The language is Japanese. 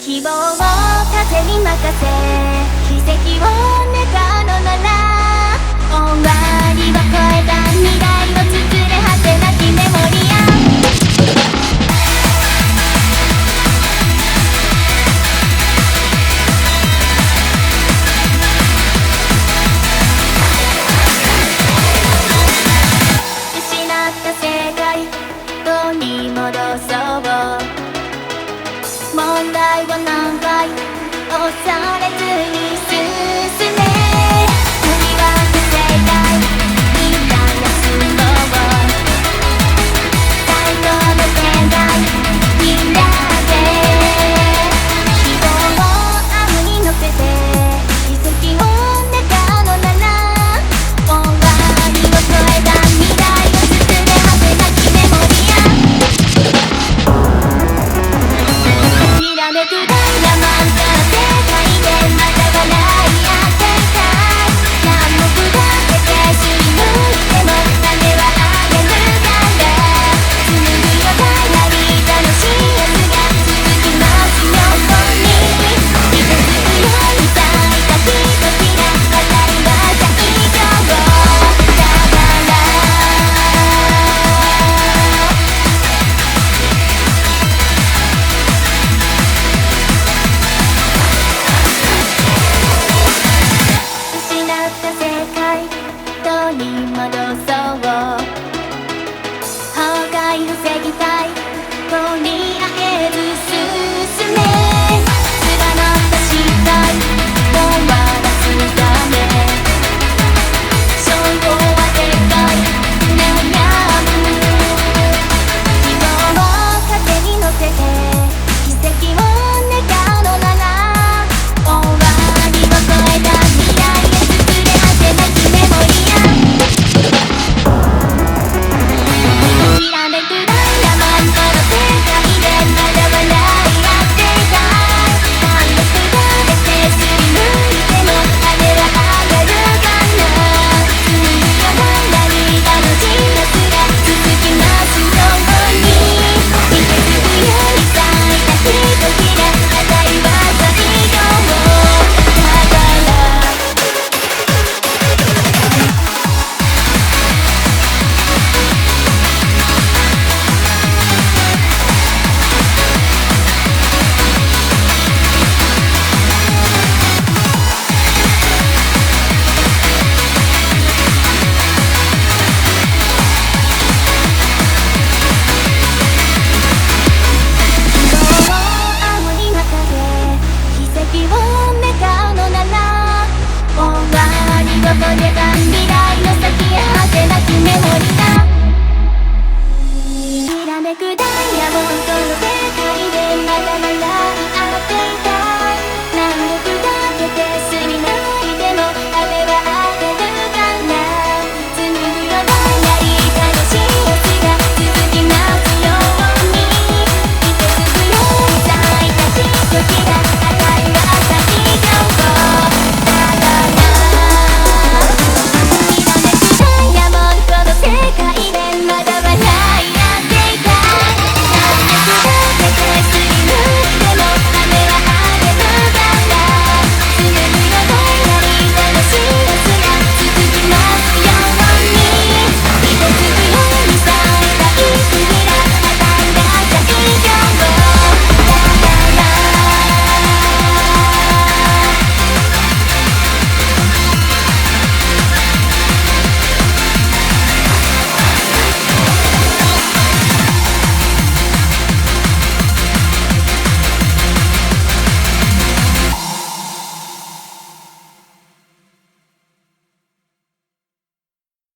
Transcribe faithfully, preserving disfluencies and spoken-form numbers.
希望を風に任せ奇跡を願うのなら終わりを超えた未来を作れ果てなきメモリア失った世界どうに戻そう問題を何回恐れずに進め振り分け正解みんな休もう最高の世界みんなで希望を雨に乗せて奇跡を願うのなら終わりを超えた未来を作れ果てなきメモリアきらめく